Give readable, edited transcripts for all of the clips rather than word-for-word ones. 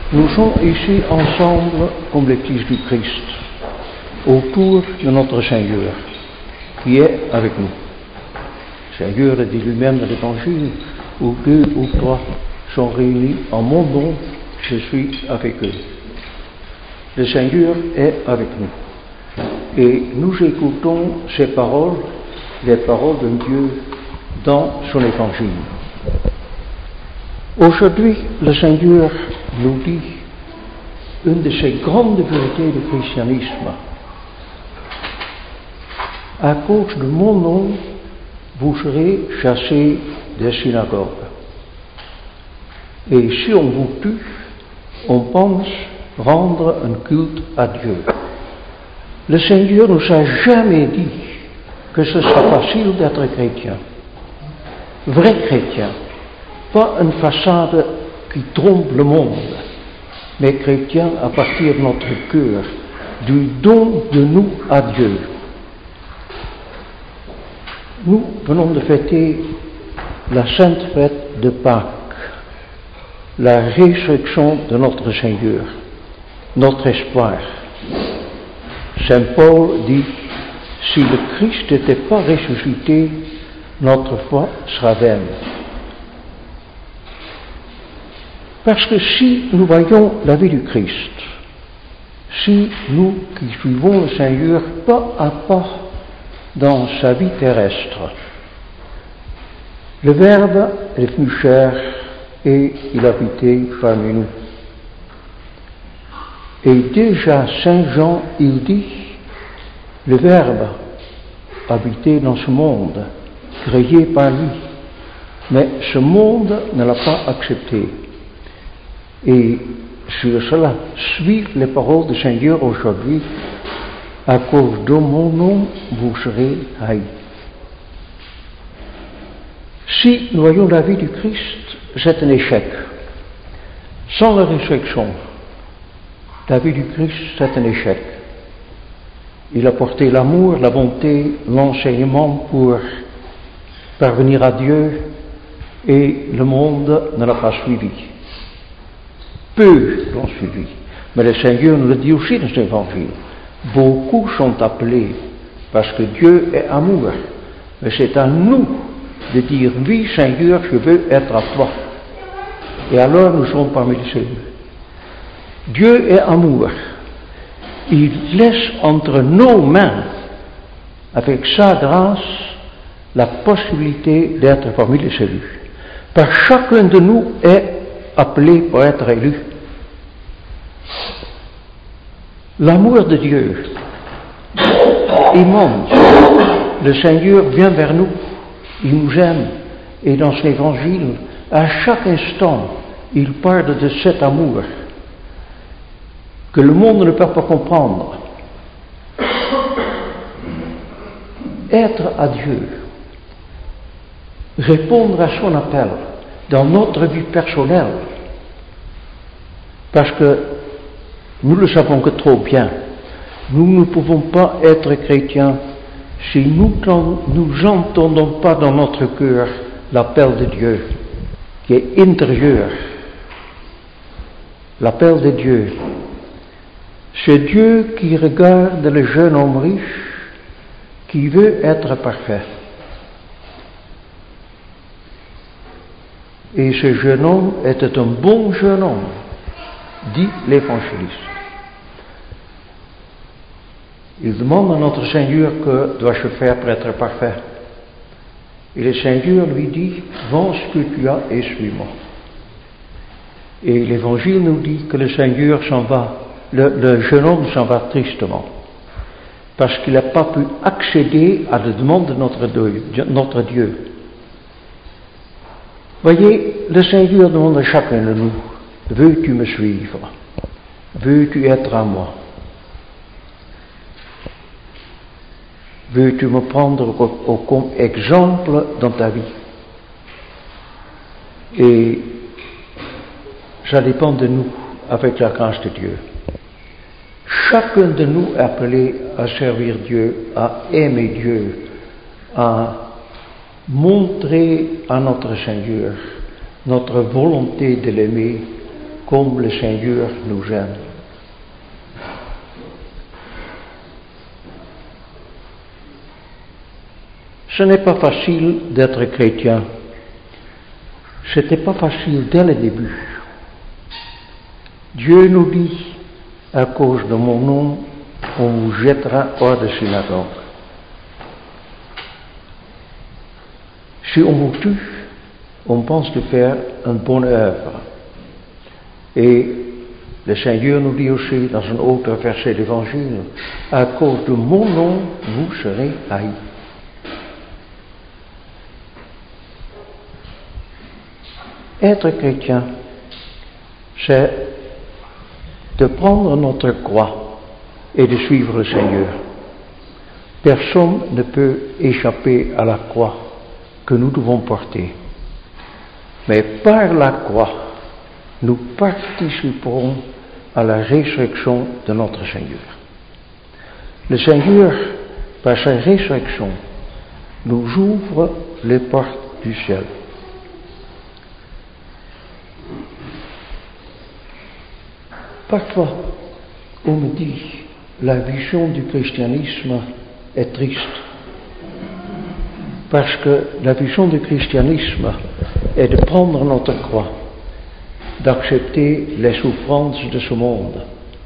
Nous sommes ici ensemble comme l'Église du Christ, autour de notre Seigneur, qui est avec nous. Le Seigneur dit lui-même dans l'Évangile, où 2 ou 3 sont réunis en mon nom, je suis avec eux. Le Seigneur est avec nous. Et nous écoutons ces paroles, les paroles de Dieu dans son Évangile. Aujourd'hui, le Seigneur nous dit une de ces grandes vérités du christianisme. À cause de mon nom, vous serez chassés des synagogues. Et si on vous tue, on pense rendre un culte à Dieu. Le Seigneur ne nous a jamais dit que ce sera facile d'être chrétien. Vrai chrétien. Pas une façade qui trompe le monde, mais chrétien à partir de notre cœur, du don de nous à Dieu. Nous venons de fêter la sainte fête de Pâques, la résurrection de notre Seigneur, notre espoir. Saint Paul dit, si le Christ n'était pas ressuscité, notre foi sera vaine. Parce que si nous voyons la vie du Christ, si nous qui suivons le Seigneur pas à pas dans sa vie terrestre, le Verbe est venu chair et il habitait parmi nous. Et déjà Saint Jean, il dit, le Verbe habitait dans ce monde, créé par lui, mais ce monde ne l'a pas accepté. Et sur cela, suivre les paroles du Seigneur aujourd'hui, à cause de mon nom, vous serez haïs. Si nous voyons la vie du Christ, c'est un échec. Sans la résurrection, la vie du Christ, c'est un échec. Il a porté l'amour, la bonté, l'enseignement pour parvenir à Dieu, et le monde ne l'a pas suivi. Peu l'ont suivi. Mais le Seigneur nous le dit aussi dans cet évangile. Beaucoup sont appelés parce que Dieu est amour. Mais c'est à nous de dire, oui Seigneur, je veux être à toi. Et alors nous sommes parmi les sauvés. Dieu est amour. Il laisse entre nos mains, avec sa grâce, la possibilité d'être parmi les élus. Par chacun de nous est appelé pour être élu. L'amour de Dieu, immense. Le Seigneur vient vers nous, il nous aime, et dans son évangile, à chaque instant, il parle de cet amour que le monde ne peut pas comprendre. Être à Dieu, répondre à son appel dans notre vie personnelle, parce que nous le savons que trop bien, nous ne pouvons pas être chrétiens si nous n'entendons pas dans notre cœur l'appel de Dieu, qui est intérieur. L'appel de Dieu. C'est Dieu qui regarde le jeune homme riche qui veut être parfait. Et ce jeune homme était un bon jeune homme, dit l'évangéliste. Il demande à notre Seigneur que dois-je faire pour être parfait. Et le Seigneur lui dit, vends ce que tu as et suis-moi. Et l'évangile nous dit que le Seigneur s'en va, le jeune homme s'en va tristement, parce qu'il n'a pas pu accéder à la demande de notre Dieu. Voyez, le Seigneur demande à chacun de nous, veux-tu me suivre? Veux-tu être à moi? Veux-tu me prendre comme exemple dans ta vie? Et ça dépend de nous, avec la grâce de Dieu. Chacun de nous est appelé à servir Dieu, à aimer Dieu, à montrer à notre Seigneur notre volonté de l'aimer comme le Seigneur nous aime. Ce n'est pas facile d'être chrétien. C'était pas facile dès le début. Dieu nous dit, à cause de mon nom, on vous jettera hors de synagogue. Si on vous tue, on pense de faire une bonne œuvre. Et le Seigneur nous dit aussi dans un autre verset d'Évangile, à cause de mon nom, vous serez haïs. Être chrétien, c'est de prendre notre croix et de suivre le Seigneur. Personne ne peut échapper à la croix que nous devons porter. Mais par la croix, nous participerons à la résurrection de notre Seigneur. Le Seigneur, par sa résurrection, nous ouvre les portes du ciel. Parfois, on me dit, la vision du christianisme est triste. Parce que la vision du christianisme est de prendre notre croix, d'accepter les souffrances de ce monde.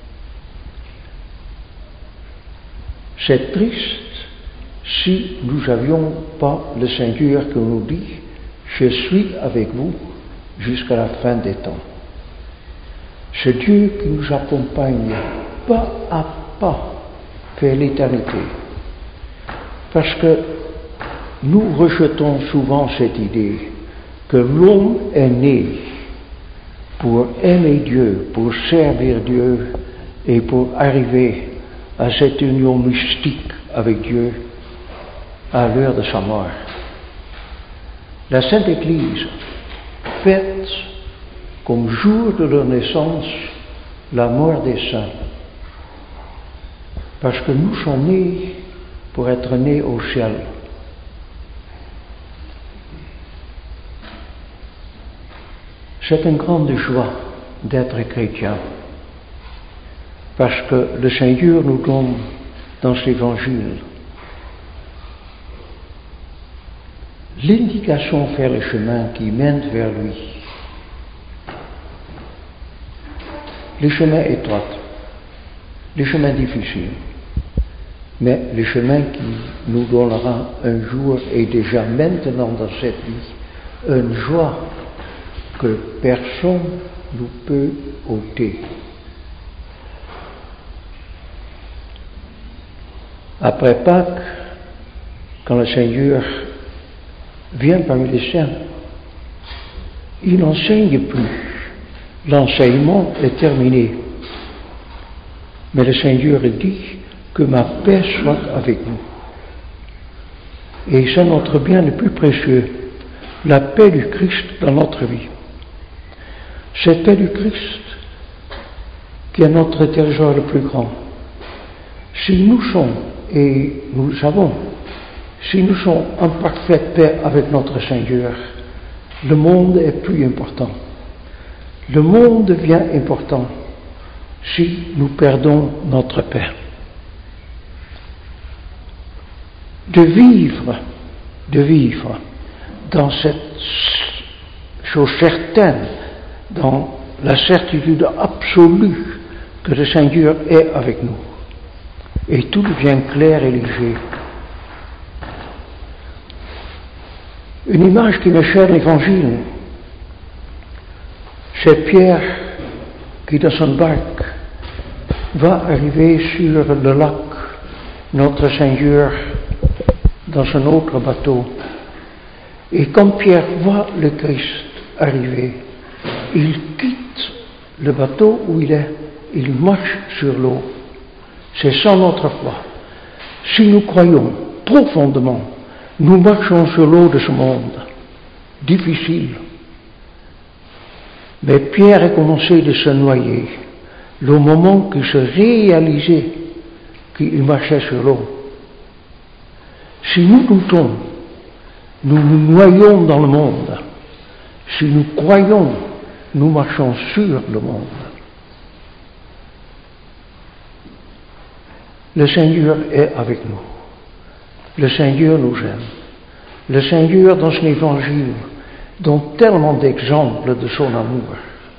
C'est triste si nous n'avions pas le Seigneur qui nous dit, je suis avec vous jusqu'à la fin des temps. C'est Dieu qui nous accompagne pas à pas vers l'éternité. Parce que nous rejetons souvent cette idée que l'homme est né pour aimer Dieu, pour servir Dieu et pour arriver à cette union mystique avec Dieu à l'heure de sa mort. La Sainte Église fête comme jour de leur naissance la mort des saints, parce que nous sommes nés pour être nés au ciel. C'est une grande joie d'être chrétien, parce que le Seigneur nous donne dans cet évangile l'indication vers le chemin qui mène vers lui. Le chemin étroit, le chemin difficile, mais le chemin qui nous donnera un jour et déjà maintenant dans cette vie une joie que personne ne peut ôter. Après Pâques, quand le Seigneur vient parmi les saints, il n'enseigne plus. L'enseignement est terminé. Mais le Seigneur dit que ma paix soit avec vous. Et c'est notre bien le plus précieux, la paix du Christ dans notre vie. Cette paix du Christ qui est notre trésor le plus grand. Si nous sommes, et nous le savons, si nous sommes en parfaite paix avec notre Seigneur, le monde est plus important. Le monde devient important si nous perdons notre paix. De vivre dans cette chose certaine, dans la certitude absolue que le Seigneur est avec nous. Et tout devient clair et léger. Une image qui me chère l'Évangile, c'est Pierre qui, dans son barque, va arriver sur le lac, notre Seigneur, dans un autre bateau. Et quand Pierre voit le Christ arriver, il quitte le bateau où il est, il marche sur l'eau. C'est ça notre foi. Si nous croyons profondément, nous marchons sur l'eau de ce monde, difficile. Mais Pierre a commencé de se noyer, le moment qu'il se réalisait qu'il marchait sur l'eau. Si nous doutons, nous nous noyons dans le monde. Si nous croyons, nous marchons sur le monde. Le Seigneur est avec nous. Le Seigneur nous aime. Le Seigneur, dans son évangile, donne tellement d'exemples de son amour.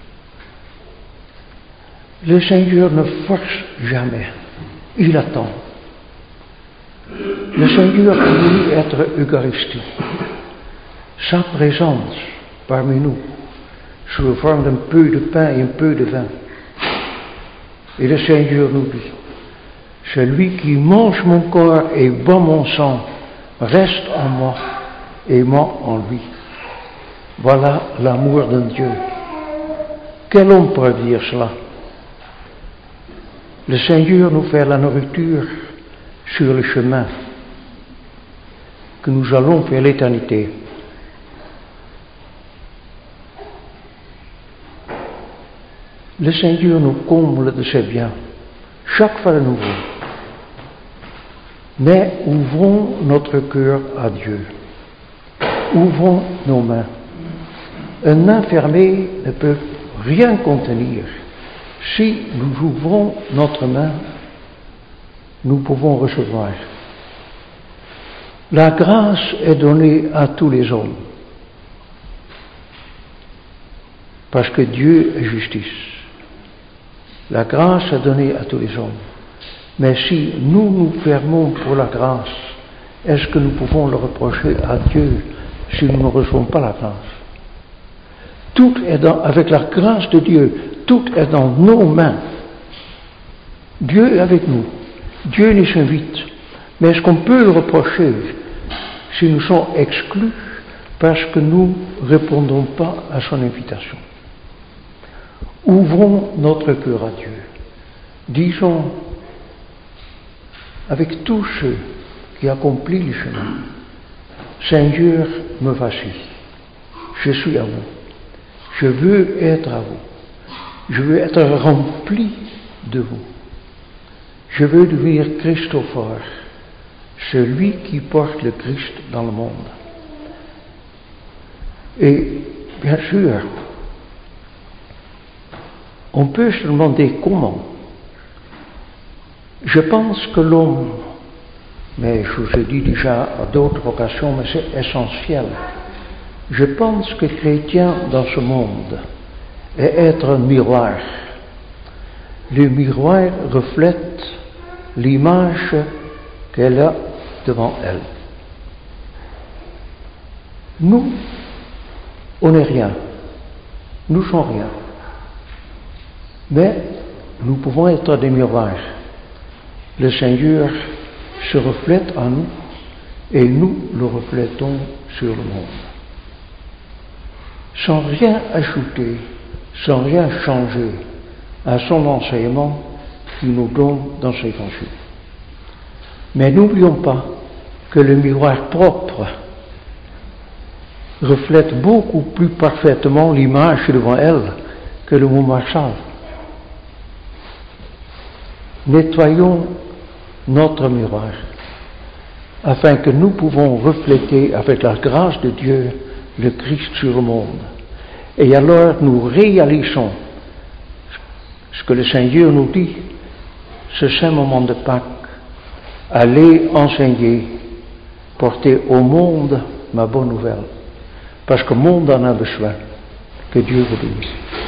Le Seigneur ne force jamais. Il attend. Le Seigneur a voulu être Eucharistie. Sa présence parmi nous, sous la forme d'un peu de pain et un peu de vin. Et le Seigneur nous dit, celui qui mange mon corps et boit mon sang reste en moi et moi en lui. Voilà l'amour d'un Dieu. Quel homme peut dire cela? Le Seigneur nous fait la nourriture sur le chemin que nous allons vers l'éternité. Le Seigneur nous comble de ses biens, chaque fois de nouveau. Mais ouvrons notre cœur à Dieu. Ouvrons nos mains. Une main fermée ne peut rien contenir. Si nous ouvrons notre main, nous pouvons recevoir. La grâce est donnée à tous les hommes, parce que Dieu est justice. La grâce est donnée à tous les hommes. Mais si nous nous fermons pour la grâce, est-ce que nous pouvons le reprocher à Dieu si nous ne recevons pas la grâce? Tout est avec la grâce de Dieu, tout est dans nos mains. Dieu est avec nous. Dieu nous invite. Mais est-ce qu'on peut le reprocher si nous sommes exclus parce que nous ne répondons pas à son invitation? Ouvrons notre cœur à Dieu. Disons avec tous ceux qui accomplissent le chemin, Seigneur, me voici. Je suis à vous. Je veux être à vous. Je veux être rempli de vous. Je veux devenir Christophore, celui qui porte le Christ dans le monde. Et bien sûr, on peut se demander comment. Je pense que l'homme, mais je vous ai dit déjà à d'autres occasions, mais c'est essentiel. Je pense que chrétien dans ce monde est être un miroir. Le miroir reflète l'image qu'elle a devant elle. Nous, on n'est rien. Nous ne sommes rien. Mais nous pouvons être des miroirs. Le Seigneur se reflète en nous et nous le reflétons sur le monde. Sans rien ajouter, sans rien changer à son enseignement qu'il nous donne dans ses évangiles. Mais n'oublions pas que le miroir propre reflète beaucoup plus parfaitement l'image devant elle que le miroir sale. Nettoyons notre miroir afin que nous pouvons refléter avec la grâce de Dieu le Christ sur le monde. Et alors nous réalisons ce que le Seigneur nous dit, ce saint moment de Pâques, allez enseigner, porter au monde ma bonne nouvelle, parce que le monde en a besoin. Que Dieu vous bénisse.